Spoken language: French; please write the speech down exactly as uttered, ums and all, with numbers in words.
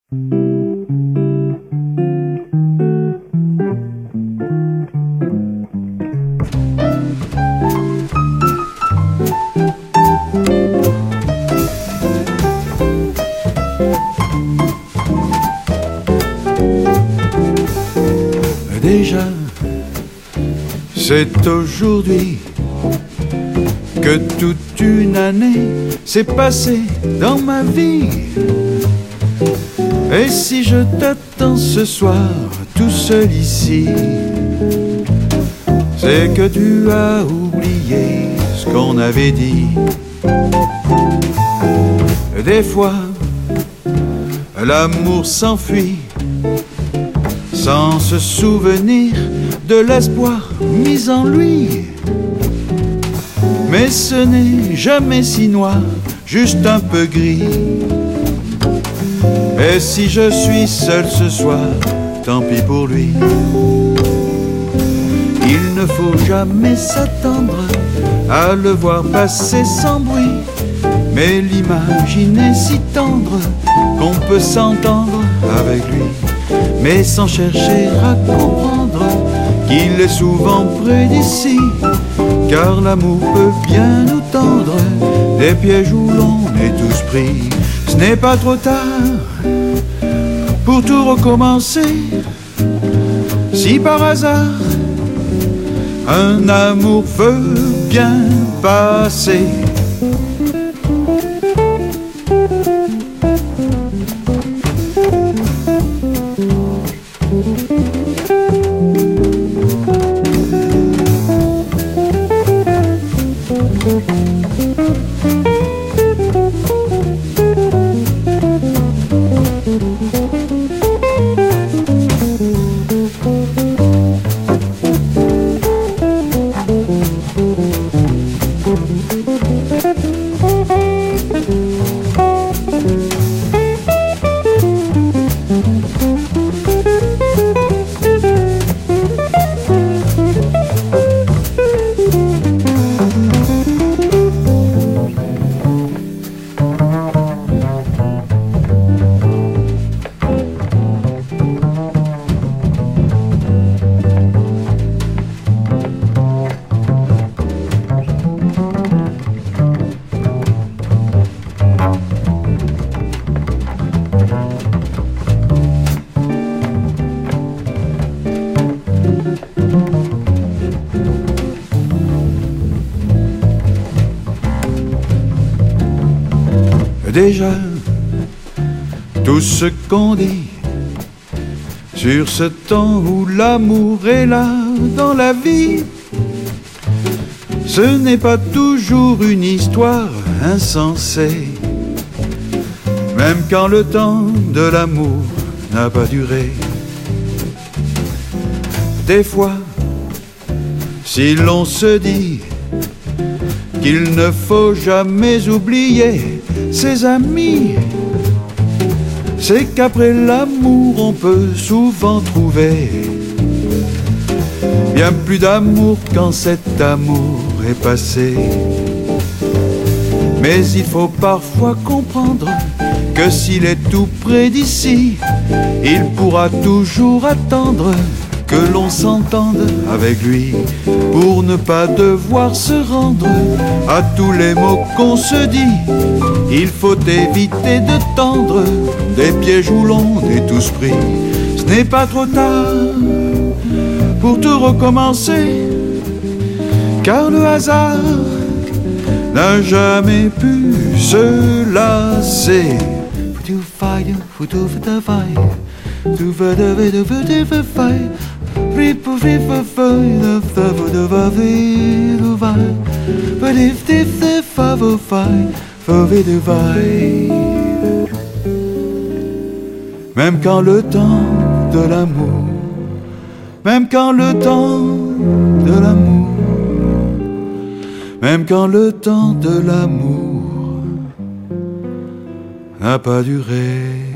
Déjà, c'est aujourd'hui que toute une année s'est passée dans ma vie. Et si je t'attends ce soir tout seul ici, c'est que tu as oublié ce qu'on avait dit. Des fois, l'amour s'enfuit sans se souvenir de l'espoir mis en lui. Mais ce n'est jamais si noir, juste un peu gris. Et si je suis seul ce soir, tant pis pour lui. Il ne faut jamais s'attendre à le voir passer sans bruit, mais l'imaginer si tendre qu'on peut s'entendre avec lui, mais sans chercher à comprendre qu'il est souvent près d'ici. Car l'amour peut bien nous tendre des pièges où l'on est tous pris. Ce n'est pas trop tard pour tout recommencer. Si par hasard un amour veut bien passer, déjà, tout ce qu'on dit sur ce temps où l'amour est là dans la vie, ce n'est pas toujours une histoire insensée, même quand le temps de l'amour n'a pas duré. Des fois, si l'on se dit qu'il ne faut jamais oublier ses amis, c'est qu'après l'amour on peut souvent trouver bien plus d'amour quand cet amour est passé. Mais il faut parfois comprendre que s'il est tout près d'ici, il pourra toujours attendre que l'on s'entende avec lui, pour ne pas devoir se rendre à tous les mots qu'on se dit. Il faut éviter de tendre des pièges où l'on est tous pris. Ce n'est pas trop tard pour tout recommencer, car le hasard n'a jamais pu se lasser. Même quand le temps de l'amour, même quand le temps de l'amour, même quand le temps de l'amour n'a pas duré.